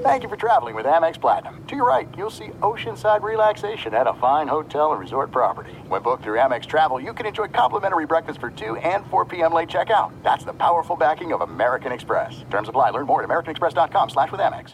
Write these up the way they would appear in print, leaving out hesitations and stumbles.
Thank you for traveling with Amex Platinum. To your right, you'll see oceanside relaxation at a fine hotel and resort property. When booked through Amex Travel, you can enjoy complimentary breakfast for 2 and 4 p.m. late checkout. That's the powerful backing of American Express. Terms apply. Learn more at americanexpress.com/withAmex.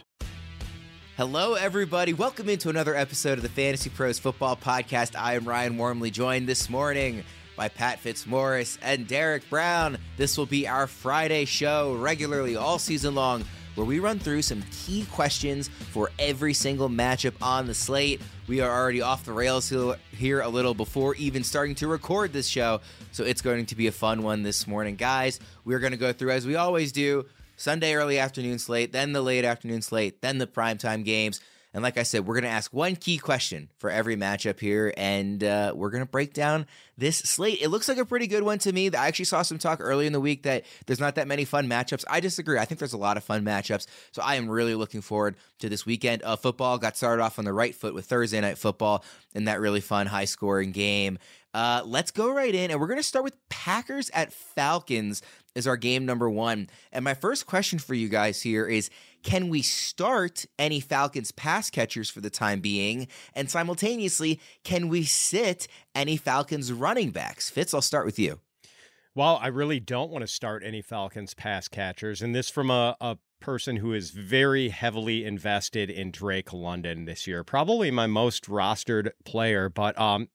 Hello, everybody. Welcome into another episode of the Fantasy Pros Football Podcast. I am Ryan Wormley, joined this morning by Pat Fitzmaurice and Derek Brown. This will be our Friday show regularly all season long, where we run through some key questions for every single matchup on the slate. We are already off the rails here a little before even starting to record this show, so it's going to be a fun one this morning. Guys, we're going to go through, as we always do, Sunday early afternoon slate, then the late afternoon slate, then the primetime games. And like I said, we're going to ask one key question for every matchup here, and we're going to break down this slate. It looks like a pretty good one to me. I actually saw some talk early in the week that there's not that many fun matchups. I disagree. I think there's a lot of fun matchups, so I am really looking forward to this weekend of football. Got started off on the right foot with Thursday Night Football and that really fun, high-scoring game. Let's go right in, and we're going to start with Packers at Falcons as our game number one. And my first question for you guys here is, can we start any Falcons pass catchers for the time being? And simultaneously, can we sit any Falcons running backs? Fitz, I'll start with you. Well, I really don't want to start any Falcons pass catchers. And this from a person who is very heavily invested in Drake London this year. Probably my most rostered player. But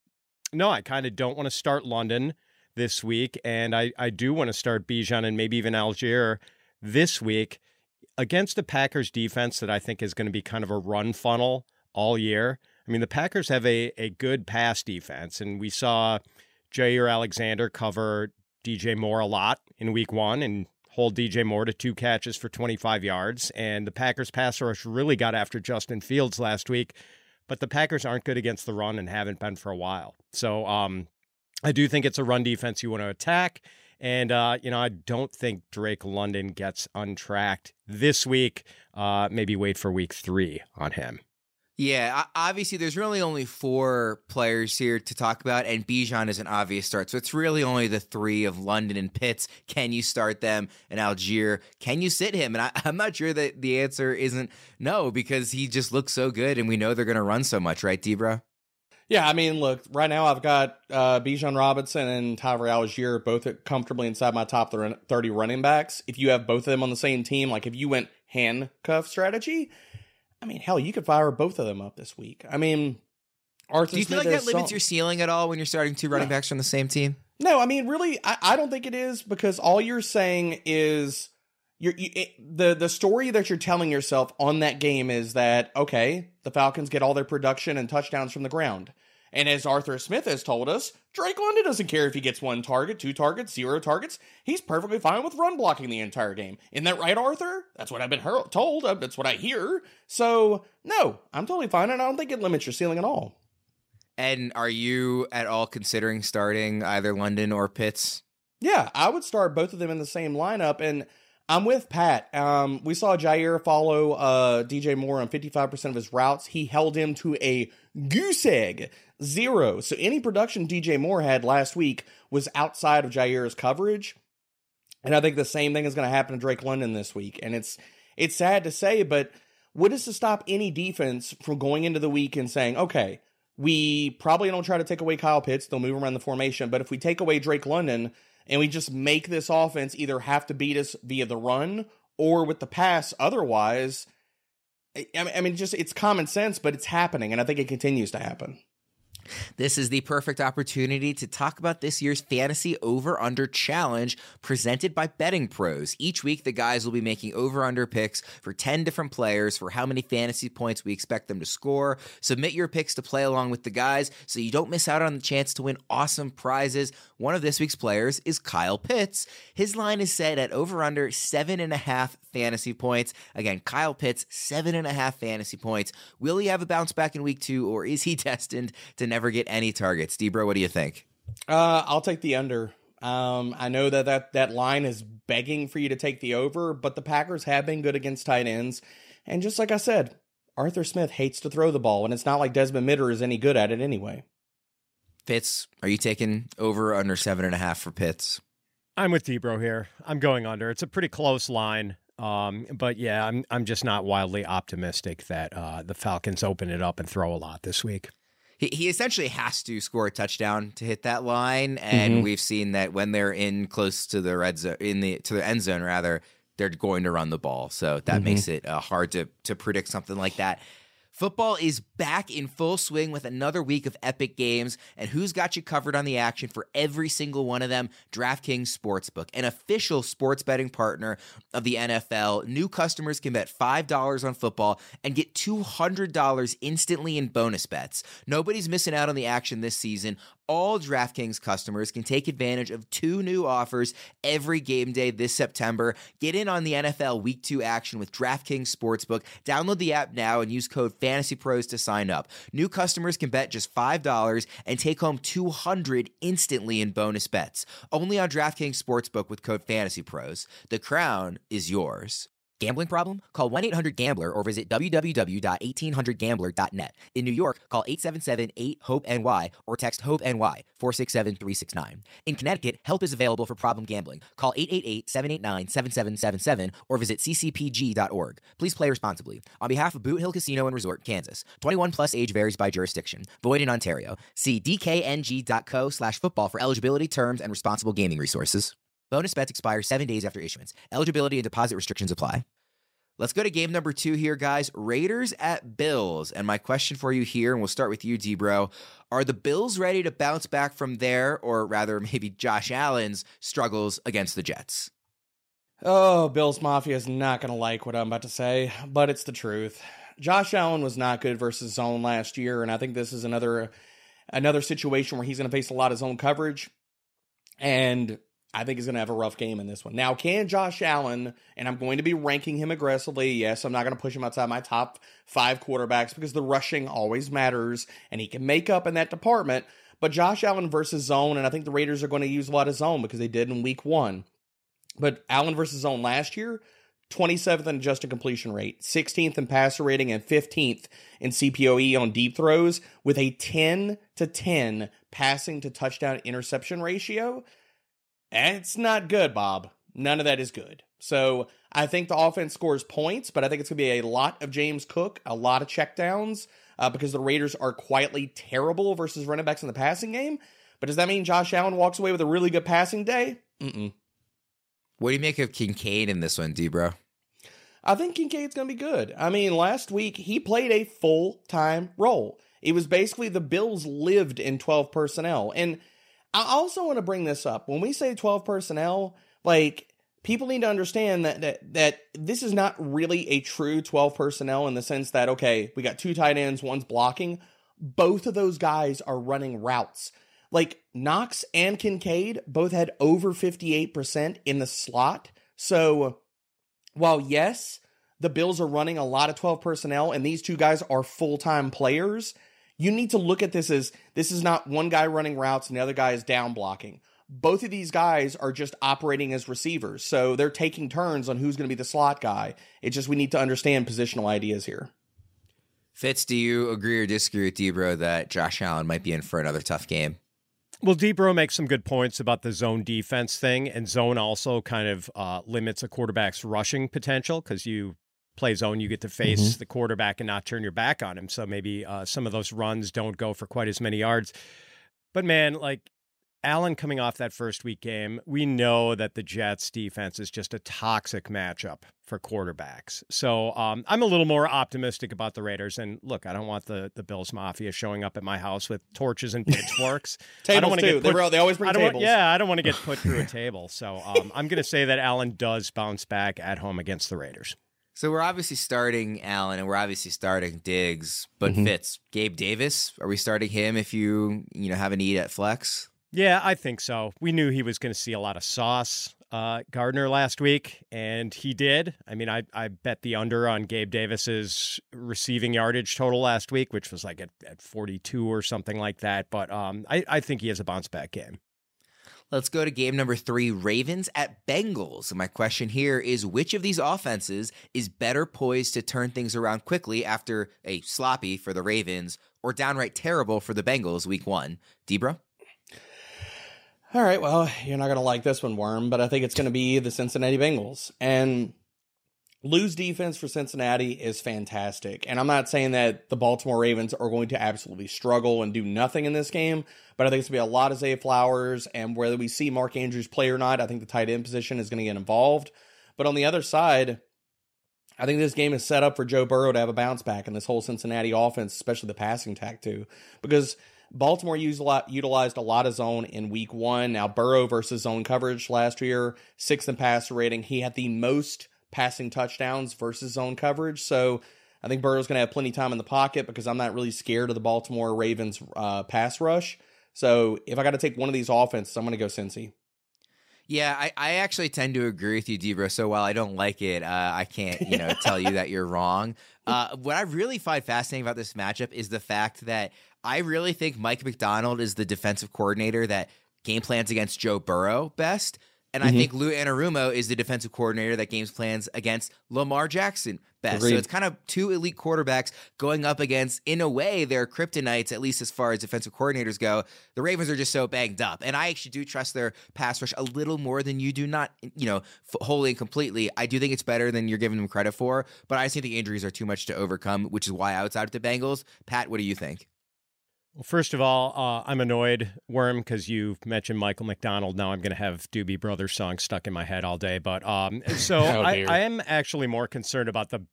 no, I kind of don't want to start London this week. And I do want to start Bijan and maybe even Algier this week against the Packers defense that I think is going to be kind of a run funnel all year. I mean, the Packers have a good pass defense, and we saw Jair Alexander cover DJ Moore a lot in week one and hold DJ Moore to 2 catches for 25 yards. And the Packers pass rush really got after Justin Fields last week, but the Packers aren't good against the run and haven't been for a while. So I do think it's a run defense you want to attack. And, I don't think Drake London gets untracked this week. Maybe wait for week 3 on him. Yeah, obviously there's really only 4 players here to talk about, and Bijan is an obvious start. So it's really only the 3 of London and Pitts. Can you start them? And Algier, can you sit him? And I'm not sure that the answer isn't no, because he just looks so good, and we know they're going to run so much, right, Debra? Yeah, I mean, look, right now I've got Bijan Robinson and Tyler Algier both comfortably inside my top 30 running backs. If you have both of them on the same team, like if you went handcuff strategy, I mean, hell, you could fire both of them up this week. I mean, Arthur Do you feel Smith like that limits your ceiling at all when you're starting 2 running backs from the same team? No, I mean, really, I don't think it is, because all you're saying is the story that you're telling yourself on that game is that, okay, the Falcons get all their production and touchdowns from the ground. And as Arthur Smith has told us, Drake London doesn't care if he gets 1 target, 2 targets, 0 targets. He's perfectly fine with run blocking the entire game. Isn't that right, Arthur? That's what I've been told. That's what I hear. So, no, I'm totally fine, and I don't think it limits your ceiling at all. And are you at all considering starting either London or Pitts? Yeah, I would start both of them in the same lineup, and I'm with Pat. We saw Jair follow DJ Moore on 55% of his routes. He held him to a goose egg, 0. So any production DJ Moore had last week was outside of Jair's coverage. And I think the same thing is going to happen to Drake London this week. And it's sad to say, but what is to stop any defense from going into the week and saying, okay, we probably don't try to take away Kyle Pitts. They'll move around the formation. But if we take away Drake London and we just make this offense either have to beat us via the run or with the pass otherwise, I mean, just it's common sense, but it's happening, and I think it continues to happen. This is the perfect opportunity to talk about this year's Fantasy Over-Under Challenge presented by Betting Pros. Each week, the guys will be making over-under picks for 10 different players for how many fantasy points we expect them to score. Submit your picks to play along with the guys so you don't miss out on the chance to win awesome prizes. One of this week's players is Kyle Pitts. His line is set at over-under 7.5 fantasy points. Again, Kyle Pitts, 7.5 fantasy points. Will he have a bounce back in week 2, or is he destined to never get any targets? Debra, what do you think? I'll take the under. I know that line is begging for you to take the over, but the Packers have been good against tight ends. And just like I said, Arthur Smith hates to throw the ball, and it's not like Desmond Ridder is any good at it anyway. Fitz, are you taking over or under 7.5 for Pitts? I'm with Debro here. I'm going under. It's a pretty close line. But yeah, I'm just not wildly optimistic that the Falcons open it up and throw a lot this week. He essentially has to score a touchdown to hit that line, and we've seen that when they're in close to the red zone, to the end zone rather, they're going to run the ball. So that makes it hard to predict something like that. Football is back in full swing with another week of epic games, and who's got you covered on the action for every single one of them? DraftKings Sportsbook, an official sports betting partner of the NFL. New customers can bet $5 on football and get $200 instantly in bonus bets. Nobody's missing out on the action this season. All DraftKings customers can take advantage of 2 new offers every game day this September. Get in on the NFL Week 2 action with DraftKings Sportsbook. Download the app now and use code FANTASYPROS to sign up. New customers can bet just $5 and take home $200 instantly in bonus bets. Only on DraftKings Sportsbook with code FANTASYPROS. The crown is yours. Gambling problem? Call 1-800-GAMBLER or visit www.1800gambler.net. In New York, call 877-8-HOPE-NY or text HOPE-NY 467-369. In Connecticut, help is available for problem gambling. Call 888-789-7777 or visit ccpg.org. Please play responsibly. On behalf of Boot Hill Casino and Resort, Kansas. 21 plus age varies by jurisdiction. Void in Ontario. See dkng.co/football for eligibility, terms, and responsible gaming resources. Bonus bets expire 7 days after issuance. Eligibility and deposit restrictions apply. Let's go to game number 2 here, guys. Raiders at Bills. And my question for you here, and we'll start with you, D-Bro. Are the Bills ready to bounce back from there, or rather maybe Josh Allen's struggles against the Jets? Oh, Bills Mafia is not going to like what I'm about to say, but it's the truth. Josh Allen was not good versus zone last year, and I think this is another situation where he's going to face a lot of zone coverage, and I think he's going to have a rough game in this one. Now, can Josh Allen, and I'm going to be ranking him aggressively, yes, I'm not going to push him outside my top 5 quarterbacks because the rushing always matters, and he can make up in that department, but Josh Allen versus zone, and I think the Raiders are going to use a lot of zone because they did in week 1. But Allen versus zone last year, 27th in adjusted completion rate, 16th in passer rating, and 15th in CPOE on deep throws with a 10-10 passing to touchdown interception ratio. It's not good, Bob. None of that is good. So I think the offense scores points, but I think it's going to be a lot of James Cook, a lot of checkdowns, because the Raiders are quietly terrible versus running backs in the passing game. But does that mean Josh Allen walks away with a really good passing day? What do you make of Kincaid in this one, D-Bro? I think Kincaid's going to be good. I mean, last week, he played a full-time role. It was basically the Bills lived in 12 personnel. And I also want to bring this up. When we say 12 personnel, like, people need to understand that this is not really a true 12 personnel in the sense that, okay, we got 2 tight ends, one's blocking. Both of those guys are running routes. Like, Knox and Kincaid both had over 58% in the slot. So, while yes, the Bills are running a lot of 12 personnel, and these 2 guys are full-time players, you need to look at this as, this is not one guy running routes and the other guy is down blocking. Both of these guys are just operating as receivers, so they're taking turns on who's going to be the slot guy. It's just we need to understand positional ideas here. Fitz, do you agree or disagree with D-Bro that Josh Allen might be in for another tough game? Well, D-Bro makes some good points about the zone defense thing, and zone also kind of limits a quarterback's rushing potential because you play zone, you get to face the quarterback and not turn your back on him. So maybe some of those runs don't go for quite as many yards. But man, like Allen coming off that first week game, we know that the Jets defense is just a toxic matchup for quarterbacks. So I'm a little more optimistic about the Raiders. And look, I don't want the Bills Mafia showing up at my house with torches and pitchforks. Tables too. They always bring tables. I don't want to get put through a table. So I'm going to say that Allen does bounce back at home against the Raiders. So we're obviously starting Allen and we're obviously starting Diggs, but Fitz, Gabe Davis, are we starting him if you have a need at flex? Yeah, I think so. We knew he was going to see a lot of sauce, Gardner, last week, and he did. I mean, I bet the under on Gabe Davis's receiving yardage total last week, which was like at 42 or something like that. But I think he has a bounce back game. Let's go to game number 3, Ravens at Bengals. And my question here is, which of these offenses is better poised to turn things around quickly after a sloppy for the Ravens or downright terrible for the Bengals week 1? D-Bro? All right, well, you're not going to like this one, Worm, but I think it's going to be the Cincinnati Bengals. And Lou's defense for Cincinnati is fantastic. And I'm not saying that the Baltimore Ravens are going to absolutely struggle and do nothing in this game, but I think it's going to be a lot of Zay Flowers, and whether we see Mark Andrews play or not, I think the tight end position is going to get involved. But on the other side, I think this game is set up for Joe Burrow to have a bounce back in this whole Cincinnati offense, especially the passing attack too, because Baltimore utilized a lot of zone in week 1. Now Burrow versus zone coverage last year, 6th in passer rating. He had the most passing touchdowns versus zone coverage. So I think Burrow's going to have plenty of time in the pocket because I'm not really scared of the Baltimore Ravens pass rush. So if I got to take one of these offenses, I'm going to go Cincy. Yeah, I actually tend to agree with you, Debro. So while I don't like it, I can't, tell you that you're wrong. What I really find fascinating about this matchup is the fact that I really think Mike Macdonald is the defensive coordinator that game plans against Joe Burrow best. And I think Lou Anarumo is the defensive coordinator that games plans against Lamar Jackson best. Agreed. So it's kind of two elite quarterbacks going up against, in a way, their kryptonites, at least as far as defensive coordinators go. The Ravens are just so banged up. And I actually do trust their pass rush a little more than you do, not, wholly and completely. I do think it's better than you're giving them credit for, but I just think the injuries are too much to overcome, which is why I would side with the Bengals. Pat, what do you think? Well, first of all, I'm annoyed, Worm, because you mentioned Michael McDonald. Now I'm going to have Doobie Brothers song stuck in my head all day. But I am actually more concerned about the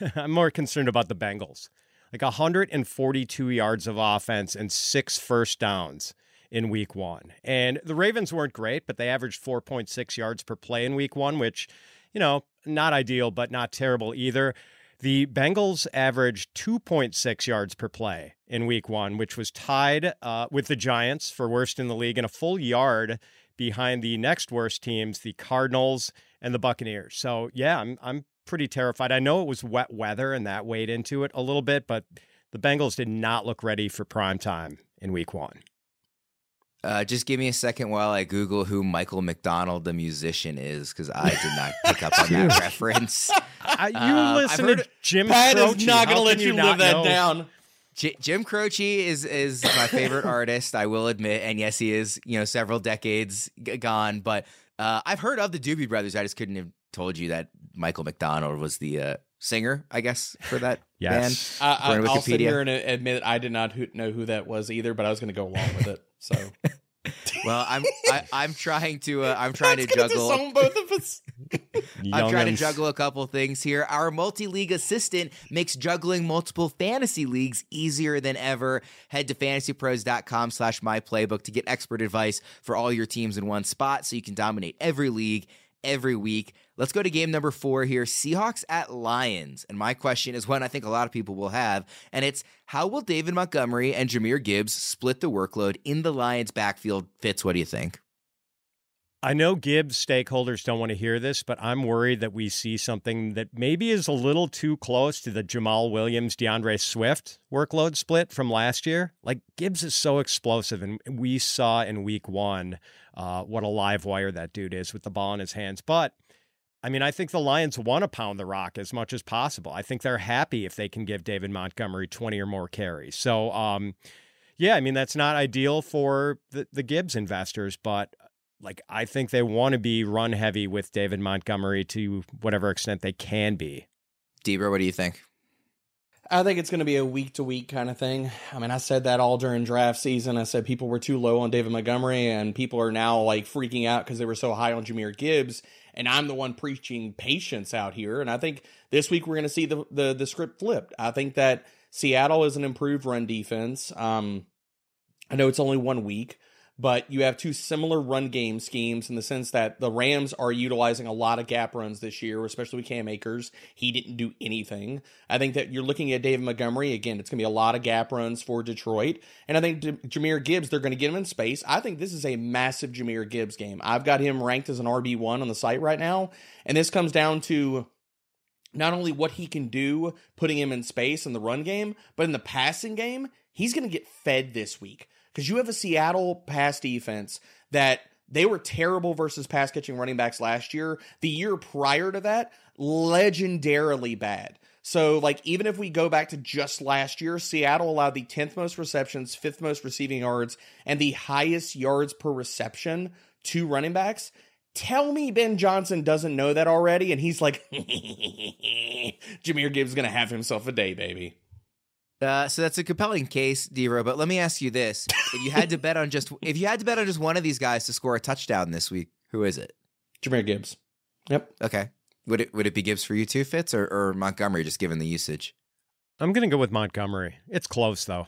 Bengals. Like 142 yards of offense and 6 first downs in week 1. And the Ravens weren't great, but they averaged 4.6 yards per play in week 1, which, not ideal, but not terrible either. The Bengals averaged 2.6 yards per play in week 1, which was tied with the Giants for worst in the league and a full yard behind the next worst teams, the Cardinals and the Buccaneers. So, yeah, I'm pretty terrified. I know it was wet weather and that weighed into it a little bit, but the Bengals did not look ready for prime time in week 1. Just give me a second while I Google who Michael McDonald, the musician, is, because I did not pick up on that reference. You listen to Jim Pat Croce. is not going to let you live that know? down. Jim Croce is my favorite artist, I will admit, and yes, he is several decades gone. But I've heard of the Doobie Brothers. I just couldn't have told you that Michael McDonald was the singer, I guess, for that yes. band. I'll sit here and admit I did not know who that was either, but I was going to go along with it. So, well, I'm trying to juggle. Disown both of us. I'm trying to juggle a couple things here. Our multi-league assistant makes juggling multiple fantasy leagues easier than ever. Head to fantasypros.com/myplaybook to get expert advice for all your teams in one spot so you can dominate every league every week. Let's go to game number 4 here, Seahawks at Lions. And my question is one I think a lot of people will have, and it's, how will David Montgomery and Jahmyr Gibbs split the workload in the Lions backfield? Fitz, what do you think? I know Gibbs stakeholders don't want to hear this, but I'm worried that we see something that maybe is a little too close to the Jamal Williams, DeAndre Swift workload split from last year. Like, Gibbs is so explosive, and we saw in week 1 what a live wire that dude is with the ball in his hands. But, I mean, I think the Lions want to pound the rock as much as possible. I think they're happy if they can give David Montgomery 20 or more carries. So, yeah, I mean, that's not ideal for the Gibbs investors, but I think they want to be run heavy with David Montgomery to whatever extent they can be. Debra, what do you think? I think it's going to be a week-to-week kind of thing. I mean, I said that all during draft season. I said people were too low on David Montgomery, and people are now freaking out because they were so high on Jahmyr Gibbs. And I'm the one preaching patience out here. And I think this week we're going to see the script flipped. I think that Seattle is an improved run defense. I know it's only 1 week, but you have two similar run game schemes in the sense that the Rams are utilizing a lot of gap runs this year, especially with Cam Akers. He didn't do anything. I think that you're looking at David Montgomery. Again, it's going to be a lot of gap runs for Detroit. And I think Jahmyr Gibbs, they're going to get him in space. I think this is a massive Jahmyr Gibbs game. I've got him ranked as an RB1 on the site right now. And this comes down to not only what he can do, putting him in space in the run game, but in the passing game, he's going to get fed this week. Because you have a Seattle pass defense that they were terrible versus pass-catching running backs last year. The year prior to that, legendarily bad. So, even if we go back to just last year, Seattle allowed the 10th most receptions, 5th most receiving yards, and the highest yards per reception to running backs. Tell me Ben Johnson doesn't know that already, and he's like, Jahmyr Gibbs is going to have himself a day, baby. So that's a compelling case, Dero. But let me ask you this: if you had to bet on just one of these guys to score a touchdown this week, who is it? Jahmyr Gibbs. Yep. Okay. Would it be Gibbs for you too, Fitz, or Montgomery, just given the usage? I'm going to go with Montgomery. It's close, though.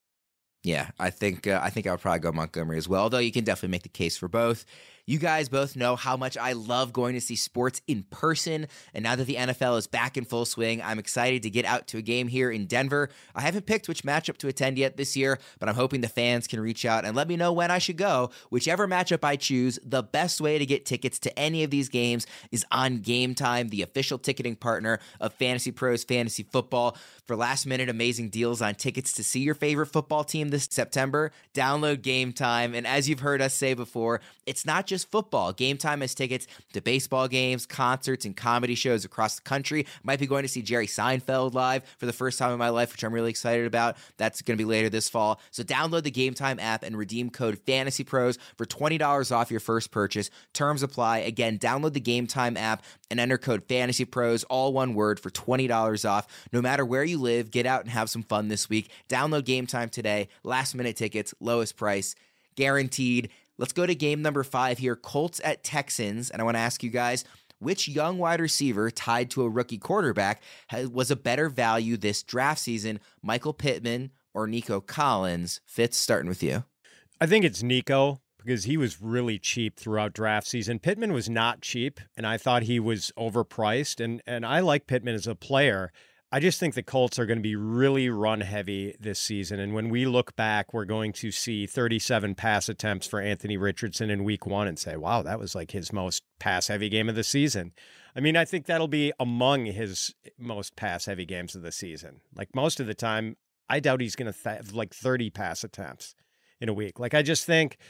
Yeah, I think I would probably go Montgomery as well, although you can definitely make the case for both. You guys both know how much I love going to see sports in person, and now that the NFL is back in full swing, I'm excited to get out to a game here in Denver. I haven't picked which matchup to attend yet this year, but I'm hoping the fans can reach out and let me know when I should go. Whichever matchup I choose, the best way to get tickets to any of these games is on Game Time, the official ticketing partner of Fantasy Pros Fantasy Football. For last-minute amazing deals on tickets to see your favorite football team this September, download Game Time, and as you've heard us say before, it's not just football. Game Time has tickets to baseball games, concerts, and comedy shows across the country. Might be going to see Jerry Seinfeld live for the first time in my life, which I'm really excited about. That's going to be later this fall. So download the Game Time app and redeem code FANTASYPROS for $20 off your first purchase. Terms apply. Again, download the Game Time app and enter code FANTASYPROS, all one word, for $20 off. No matter where you live, get out and have some fun this week. Download Game Time today. Last minute tickets, lowest price, guaranteed. Let's go to game number 5 here, Colts at Texans. And I want to ask you guys, which young wide receiver tied to a rookie quarterback was a better value this draft season, Michael Pittman or Nico Collins? Fitz, starting with you. I think it's Nico because he was really cheap throughout draft season. Pittman was not cheap, and I thought he was overpriced. And I like Pittman as a player. I just think the Colts are going to be really run heavy this season. And when we look back, we're going to see 37 pass attempts for Anthony Richardson in week 1 and say, wow, that was like his most pass heavy game of the season. I mean, I think that'll be among his most pass heavy games of the season. Like most of the time, I doubt he's going to have like 30 pass attempts in a week. Like I just think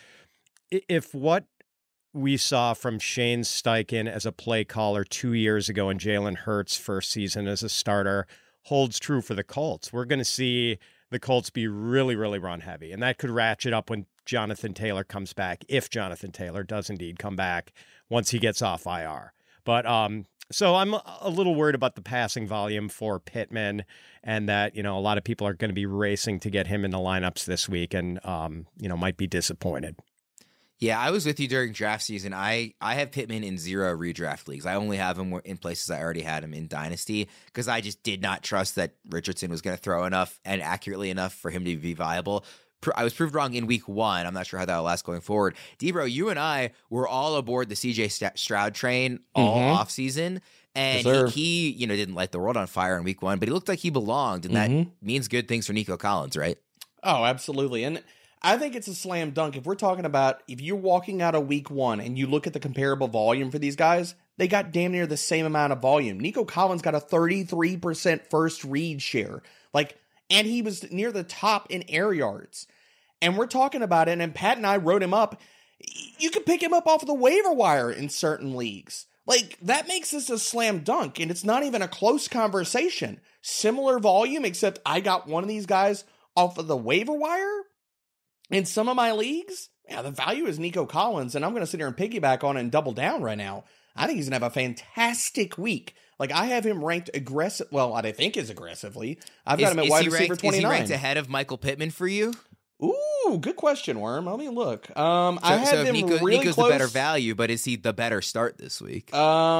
if what we saw from Shane Steichen as a play caller 2 years ago in Jalen Hurts' first season as a starter holds true for the Colts, we're going to see the Colts be really, really run heavy. And that could ratchet up when Jonathan Taylor comes back, if Jonathan Taylor does indeed come back once he gets off IR. But so I'm a little worried about the passing volume for Pittman, and that, you know, a lot of people are going to be racing to get him in the lineups this week and, you know, might be disappointed. Yeah, I was with you during draft season. I have Pittman in 0 redraft leagues. I only have him in places I already had him in Dynasty because I just did not trust that Richardson was going to throw enough and accurately enough for him to be viable. I was proved wrong in week 1. I'm not sure how that will last going forward. Debro, you and I were all aboard the CJ Stroud train all offseason. And yes, he you know, didn't light the world on fire in week 1, but he looked like he belonged. And that means good things for Nico Collins, right? Oh, absolutely. And I think it's a slam dunk. If we're talking about, if you're walking out of week 1 and you look at the comparable volume for these guys, they got damn near the same amount of volume. Nico Collins got a 33% first read share. And he was near the top in air yards. And we're talking about it, and Pat and I wrote him up. You could pick him up off of the waiver wire in certain leagues. That makes this a slam dunk, and it's not even a close conversation. Similar volume, except I got one of these guys off of the waiver wire in some of my leagues. Yeah, the value is Nico Collins, and I'm going to sit here and piggyback on it and double down right now. I think he's going to have a fantastic week. I have him ranked aggressive. Well, I think is aggressively. I've got him at wide receiver 29. Is he ranked ahead of Michael Pittman for you? Ooh, good question, Worm. Let me look. I have them really Nico's close. the better value, but is he the better start this week?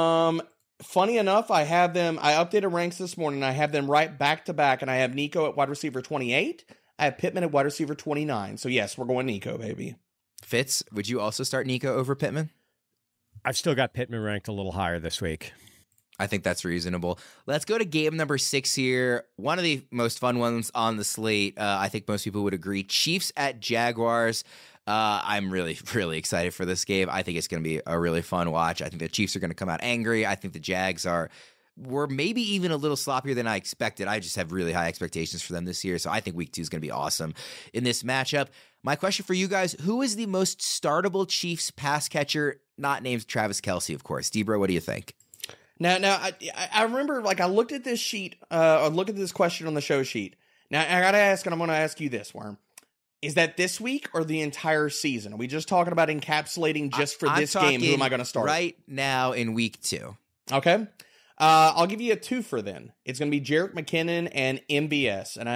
Funny enough, I have them. I updated ranks this morning. I have them right back to back, and I have Nico at wide receiver 28. I have Pittman at wide receiver 29. So yes, we're going Nico, baby. Fitz, would you also start Nico over Pittman? I've still got Pittman ranked a little higher this week. I think that's reasonable. Let's go to game number 6 here. One of the most fun ones on the slate. I think most people would agree. Chiefs at Jaguars. I'm really, really excited for this game. I think it's going to be a really fun watch. I think the Chiefs are going to come out angry. I think the Jags were maybe even a little sloppier than I expected. I just have really high expectations for them this year. So I think week 2 is going to be awesome in this matchup. My question for you guys, who is the most startable Chiefs pass catcher, not named Travis Kelce, of course? Debro, what do you think? Now, I remember, I looked at this sheet, I looked at this question on the show sheet. Now, I got to ask, and I'm going to ask you this, Worm. Is that this week or the entire season? Are we just talking about encapsulating just for this game? Who am I going to start? Right now in week 2. Okay. I'll give you a twofer then. It's going to be Jerick McKinnon and MVS. And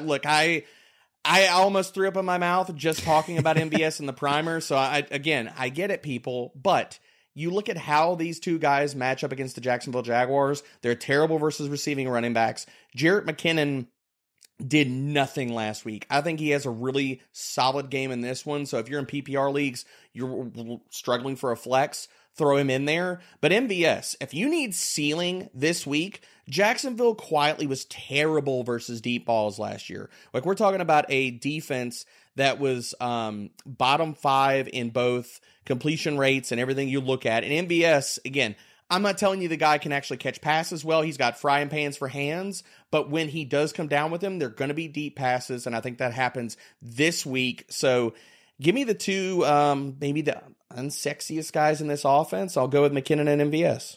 I almost threw up in my mouth just talking about MVS in the primer. So I get it, people. But you look at how these two guys match up against the Jacksonville Jaguars. They're terrible versus receiving running backs. Jerick McKinnon did nothing last week. I think he has a really solid game in this one. So if you're in PPR leagues, you're struggling for a flex, throw him in there. But MVS, if you need ceiling this week, Jacksonville quietly was terrible versus deep balls last year. Like, we're talking about a defense that was bottom 5 in both completion rates and everything you look at. And MVS, again, I'm not telling you the guy can actually catch passes well. He's got frying pans for hands. But when he does come down with them, they're going to be deep passes. And I think that happens this week. So give me the two, maybe the unsexiest guys in this offense. I'll go with McKinnon and MVS.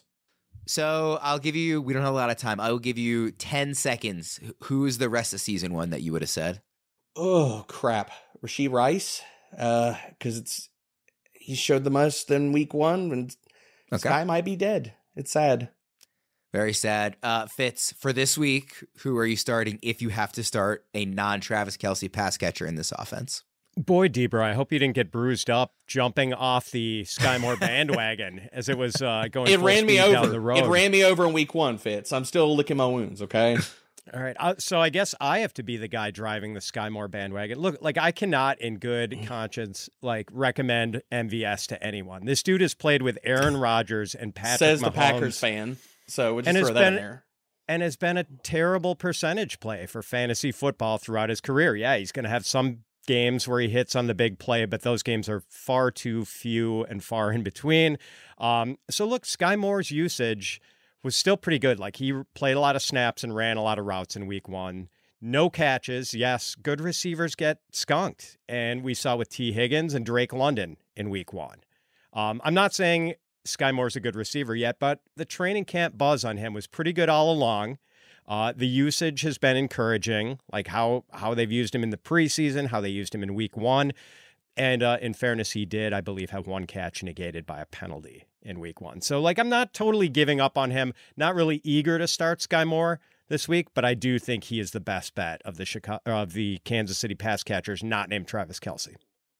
So I'll give you, we don't have a lot of time. I will give you 10 seconds. Who's the rest of season one that you would have said? Oh, crap. Rashee Rice. Because he showed the most in week 1. And this guy might be dead. It's sad. Very sad. Fitz, for this week, who are you starting if you have to start a non-Travis Kelce pass catcher in this offense? Boy, Debra, I hope you didn't get bruised up jumping off the Sky Moore bandwagon as it was going it ran me over down the road. It ran me over in week 1, Fitz. I'm still licking my wounds, okay? All right. So I guess I have to be the guy driving the Sky Moore bandwagon. Look, like, I cannot in good conscience, like, recommend MVS to anyone. This dude has played with Aaron Rodgers and Patrick Says Mahomes. the Packers fan. So we'll just throw that in there. And has been a terrible percentage play for fantasy football throughout his career. Yeah, he's going to have some games where he hits on the big play, but those games are far too few and far in between. So look, Sky Moore's usage was still pretty good. Like, he played a lot of snaps and ran a lot of routes in week 1. No catches. Yes, good receivers get skunked. And we saw with T. Higgins and Drake London in week 1. I'm not saying Sky Moore's a good receiver yet, but the training camp buzz on him was pretty good all along. The usage has been encouraging, like how they've used him in the preseason, how they used him in week 1. And in fairness, he did, I believe, have 1 catch negated by a penalty in week 1. So, like, I'm not totally giving up on him, not really eager to start Sky Moore this week, but I do think he is the best bet of the Kansas City pass catchers not named Travis Kelce.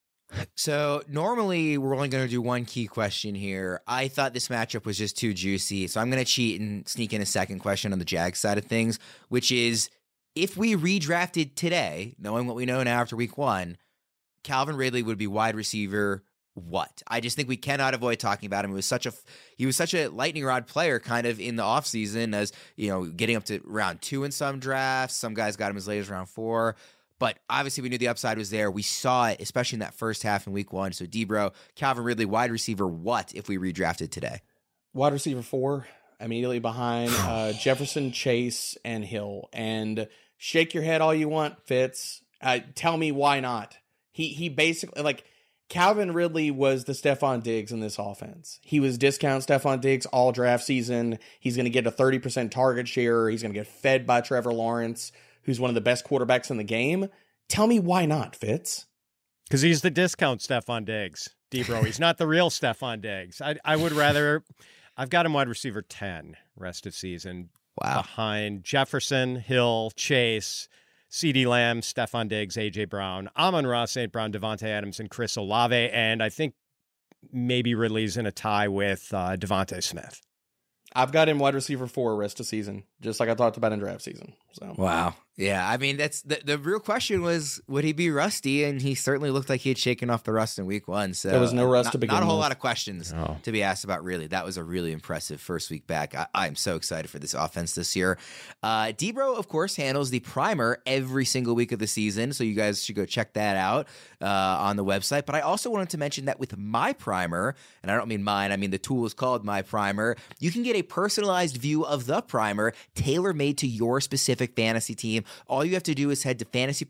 So normally we're only going to do one key question here. I thought this matchup was just too juicy, so I'm going to cheat and sneak in a second question on the Jags side of things, which is, if we redrafted today, knowing what we know now after week 1, Calvin Ridley would be wide receiver what? I just think we cannot avoid talking about him. He was such a lightning rod player kind of in the offseason, as, you know, getting up to round 2 in some drafts. Some guys got him as late as round 4. But obviously we knew the upside was there. We saw it, especially in that first half in week 1. So, Debro, Calvin Ridley, wide receiver what if we redrafted today? Wide receiver 4, immediately behind Jefferson, Chase, and Hill. And shake your head all you want, Fitz. Tell me why not. He basically, like, Calvin Ridley was the Stephon Diggs in this offense. He was discount Stephon Diggs all draft season. He's going to get a 30% target share. He's going to get fed by Trevor Lawrence, who's one of the best quarterbacks in the game. Tell me why not, Fitz? Because he's the discount Stephon Diggs, Debro. He's not the real Stephon Diggs. I would rather, I've got him wide receiver 10 rest of season. Wow. Behind Jefferson, Hill, Chase, CeeDee Lamb, Stephon Diggs, A.J. Brown, Amon-Ra St. Brown, Devontae Adams, and Chris Olave. And I think maybe Ridley's in a tie with Devontae Smith. I've got him wide receiver 4 rest of season, just like I talked about in draft season. So wow. Yeah, I mean, that's the real question was, would he be rusty? And he certainly looked like he had shaken off the rust in week 1. So there was no rust to begin with. Not a whole lot of questions to be asked about, really. That was a really impressive first week back. I'm so excited for this offense this year. Debro, of course, handles the primer every single week of the season, so you guys should go check that out on the website. But I also wanted to mention that with my primer, and I don't mean mine, I mean the tool is called My Primer, you can get a personalized view of the primer tailor-made to your specific fantasy team All you have to do is head to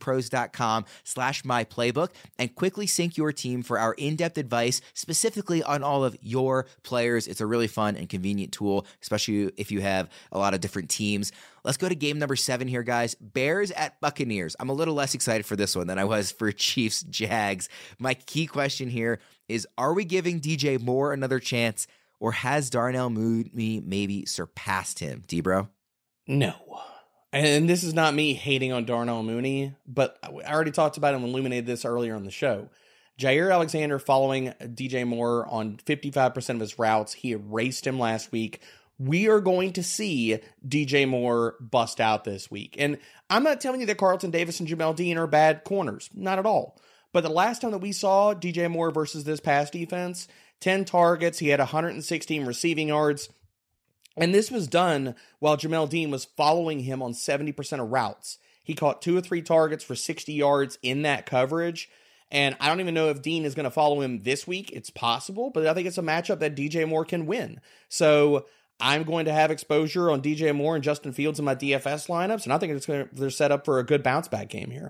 fantasypros.com/myplaybook and quickly sync your team for our in-depth advice specifically on all of your players. It's a really fun and convenient tool, especially if you have a lot of different teams. Let's go to game number 7 here, guys. Bears at Buccaneers. I'm a little less excited for this one than I was for Chiefs Jags. My key question here is, are we giving DJ Moore another chance, or has Darnell Mooney maybe surpassed him, D-Bro? No. And this is not me hating on Darnell Mooney, but I already talked about him and illuminated this earlier on the show. Jair Alexander following DJ Moore on 55% of his routes. He erased him last week. We are going to see DJ Moore bust out this week. And I'm not telling you that Carlton Davis and Jamel Dean are bad corners. Not at all. But the last time that we saw DJ Moore versus this pass defense, 10 targets, he had 116 receiving yards. And this was done while Jamel Dean was following him on 70% of routes. He caught 2 or 3 targets for 60 yards in that coverage. And I don't even know if Dean is going to follow him this week. It's possible, but I think it's a matchup that DJ Moore can win. So I'm going to have exposure on DJ Moore and Justin Fields in my DFS lineups, and I think they're set up for a good bounce-back game here.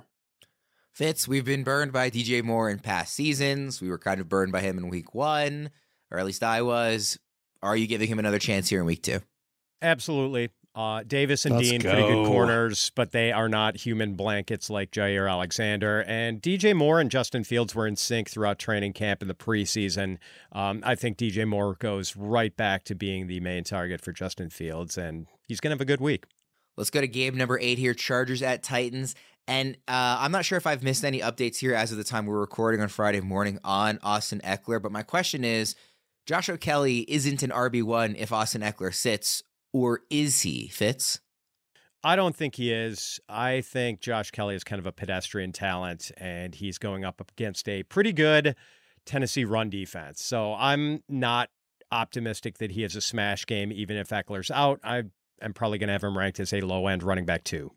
Fitz, we've been burned by DJ Moore in past seasons. We were kind of burned by him in week 1, or at least I was. Are you giving him another chance here in week 2? Absolutely. Davis and Dean, pretty good corners, but they are not human blankets like Jair Alexander. And DJ Moore and Justin Fields were in sync throughout training camp in the preseason. I think DJ Moore goes right back to being the main target for Justin Fields, and he's going to have a good week. Let's go to game number 8 here, Chargers at Titans. And I'm not sure if I've missed any updates here as of the time we're recording on Friday morning on Austin Eckler, but my question is, Joshua Kelly isn't an RB1 if Austin Eckler sits, or is he, Fitz? I don't think he is. I think Josh Kelly is kind of a pedestrian talent, and he's going up against a pretty good Tennessee run defense. So I'm not optimistic that he has a smash game, even if Eckler's out. I'm probably going to have him ranked as a low-end running back 2.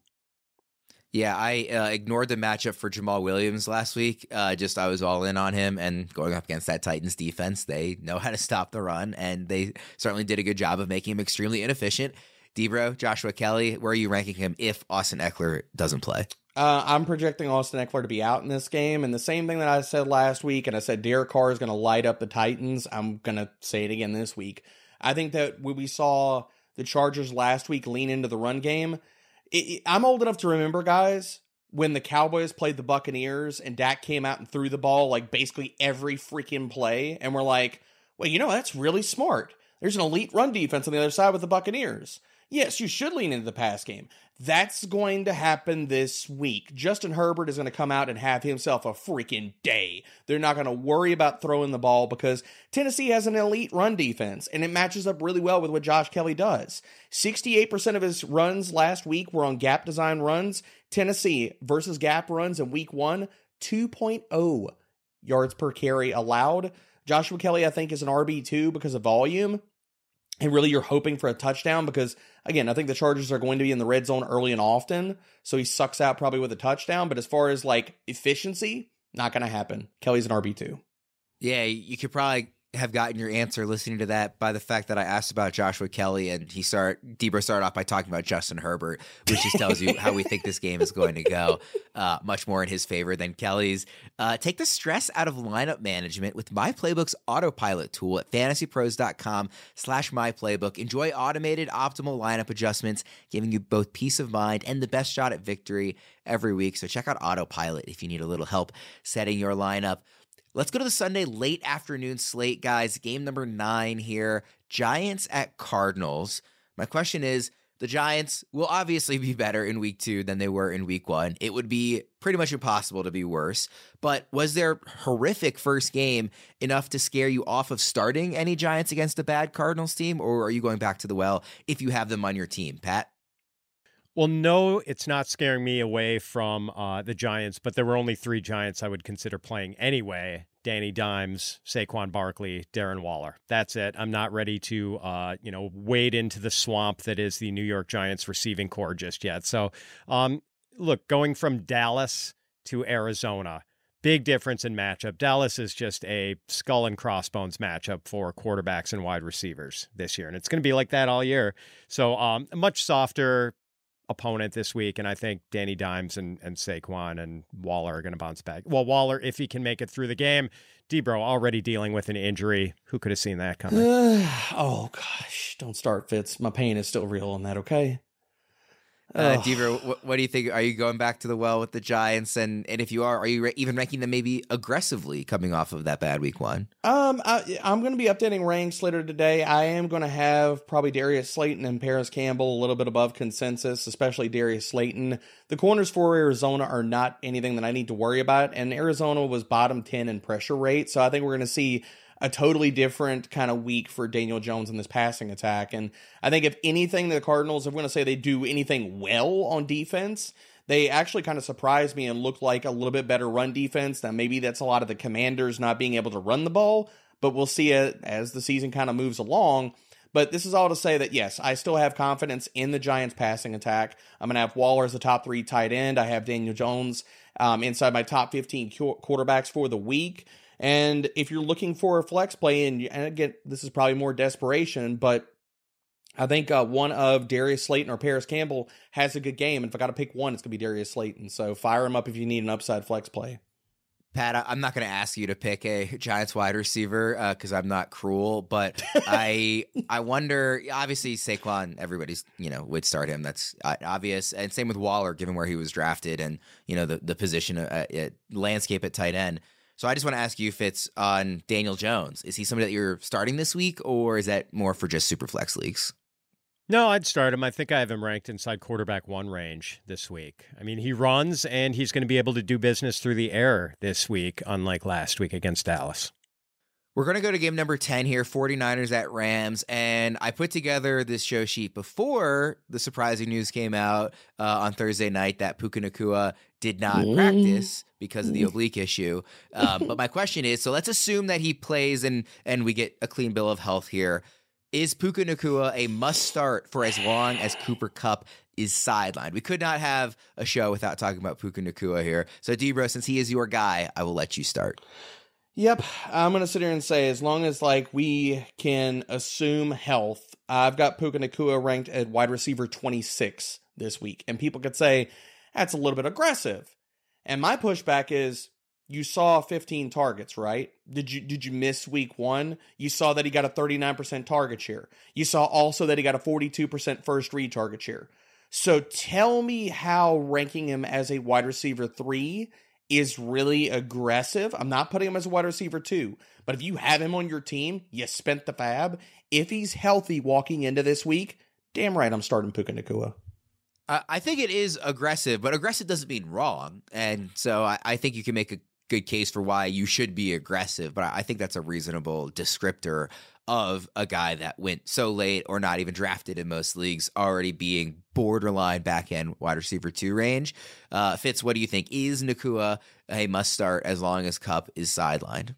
Yeah, I ignored the matchup for Jamal Williams last week. I was all in on him, and going up against that Titans defense, they know how to stop the run, and they certainly did a good job of making him extremely inefficient. D-Bro, Joshua Kelly, where are you ranking him if Austin Eckler doesn't play? I'm projecting Austin Eckler to be out in this game, and the same thing that I said last week, and I said Derek Carr is going to light up the Titans, I'm going to say it again this week. I think that when we saw the Chargers last week lean into the run game, I'm old enough to remember, guys, when the Cowboys played the Buccaneers and Dak came out and threw the ball like basically every freaking play. And we're like, well, that's really smart. There's an elite run defense on the other side with the Buccaneers. Yes, you should lean into the pass game. That's going to happen this week. Justin Herbert is going to come out and have himself a freaking day. They're not going to worry about throwing the ball because Tennessee has an elite run defense, and it matches up really well with what Josh Kelly does. 68% of his runs last week were on gap design runs. Tennessee versus gap runs in week 1, 2.0 yards per carry allowed. Joshua Kelly, I think, is an RB2 because of volume. And really, you're hoping for a touchdown because, again, I think the Chargers are going to be in the red zone early and often. So he sucks out probably with a touchdown. But as far as like efficiency, not going to happen. Kelly's an RB2. Yeah, you could probably have gotten your answer listening to that by the fact that I asked about Joshua Kelly, and Debra started off by talking about Justin Herbert, which just tells you how we think this game is going to go. Much more in his favor than Kelly's. Take the stress out of lineup management with MyPlaybook's autopilot tool at fantasypros.com/myplaybook. Enjoy automated optimal lineup adjustments, giving you both peace of mind and the best shot at victory every week. So check out Autopilot if you need a little help setting your lineup. Let's go to the Sunday late afternoon slate, guys. Game number 9 here. Giants at Cardinals. My question is, the Giants will obviously be better in week 2 than they were in week 1. It would be pretty much impossible to be worse. But was their horrific first game enough to scare you off of starting any Giants against a bad Cardinals team? Or are you going back to the well if you have them on your team, Pat? Well, no, it's not scaring me away from the Giants, but there were only 3 Giants I would consider playing anyway. Danny Dimes, Saquon Barkley, Darren Waller. That's it. I'm not ready to, wade into the swamp that is the New York Giants receiving core just yet. So, look, going from Dallas to Arizona, big difference in matchup. Dallas is just a skull and crossbones matchup for quarterbacks and wide receivers this year, and it's going to be like that all year. So, a much softer opponent this week, and I think Danny Dimes and Saquon and Waller are going to bounce back. Well, Waller, if he can make it through the game. Debro already dealing with an injury. Who could have seen that coming? Oh, gosh. Don't start, Fitz. My pain is still real on that, okay? Debro, what do you think? Are you going back to the well with the Giants? And if you are you even ranking them maybe aggressively coming off of that bad week one? I'm going to be updating ranks later today. I am going to have probably Darius Slayton and Paris Campbell a little bit above consensus, especially Darius Slayton. The corners for Arizona are not anything that I need to worry about, and Arizona was bottom 10 in pressure rate, so I think we're going to see a totally different kind of week for Daniel Jones in this passing attack. And I think if anything, the Cardinals, if we're going to say they do anything well on defense, they actually kind of surprised me and look like a little bit better run defense. Now, maybe that's a lot of the Commanders not being able to run the ball, but we'll see it as the season kind of moves along. But this is all to say that, yes, I still have confidence in the Giants passing attack. I'm going to have Waller as the top 3 tight end. I have Daniel Jones inside my top 15 quarterbacks for the week. And if you're looking for a flex play, and again, this is probably more desperation, but I think one of Darius Slayton or Paris Campbell has a good game. And if I got to pick one, it's going to be Darius Slayton. So fire him up if you need an upside flex play. Pat, I'm not going to ask you to pick a Giants wide receiver because I'm not cruel, but I wonder, obviously Saquon, everybody's, would start him. That's obvious. And same with Waller, given where he was drafted and, the position landscape at tight end. So I just want to ask you, Fitz, on Daniel Jones. Is he somebody that you're starting this week, or is that more for just super flex leagues? No, I'd start him. I think I have him ranked inside quarterback 1 range this week. I mean, he runs, and he's going to be able to do business through the air this week, unlike last week against Dallas. We're going to go to game number 10 here, 49ers at Rams, and I put together this show sheet before the surprising news came out on Thursday night that Puka Nacua did not practice because of the oblique issue. But my question is, so let's assume that he plays and we get a clean bill of health here. Is Puka Nacua a must-start for as long as Cooper Kupp is sidelined? We could not have a show without talking about Puka Nacua here. So, Debro, since he is your guy, I will let you start. Yep, I'm going to sit here and say, as long as we can assume health, I've got Puka Nacua ranked at wide receiver 26 this week. And people could say, that's a little bit aggressive. And my pushback is, you saw 15 targets, right? Did you miss week 1? You saw that he got a 39% target share. You saw also that he got a 42% first read target share. So tell me how ranking him as a wide receiver 3 is really aggressive. I'm not putting him as a wide receiver 2, but if you have him on your team, you spent the fab. If he's healthy walking into this week, damn right I'm starting Puka Nacua. I think it is aggressive, but aggressive doesn't mean wrong. And so I think you can make a good case for why you should be aggressive, but I think that's a reasonable descriptor of a guy that went so late or not even drafted in most leagues, already being borderline back-end wide receiver 2 range. Fitz, what do you think? Is Nacua a must-start as long as Kupp is sidelined?